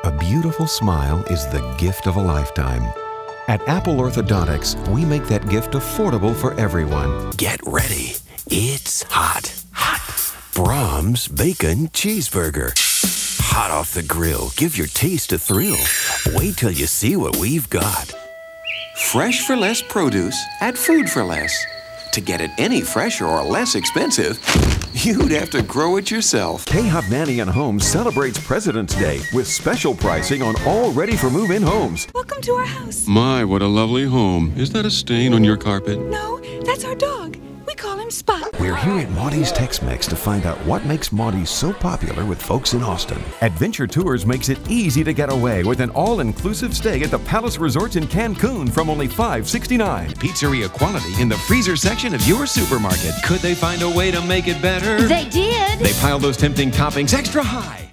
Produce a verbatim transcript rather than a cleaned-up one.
A beautiful smile is the gift of a lifetime. At Apple Orthodontics, we make that gift affordable for everyone. Get ready. It's hot. Hot. Brahms Bacon Cheeseburger. Hot off the grill. Give your taste a thrill. Wait till you see what we've got. Fresh for less produce at Food for Less. To get it any fresher or less expensive, you'd have to grow it yourself. K-Hovnanian Homes celebrates President's Day with special pricing on all ready-for-move-in homes. Welcome to our house. My, what a lovely home. Is that a stain on your carpet? No, that's our dog. We call him Spot. We're here at Maudie's Tex-Mex to find out what makes Maudie's so popular with folks in Austin. Adventure Tours makes it easy to get away with an all-inclusive stay at the Palace Resorts in Cancun from only five dollars and sixty-nine cents. Pizzeria quality in the freezer section of your supermarket. Could they find a way to make it better? They did. They piled those tempting toppings extra high.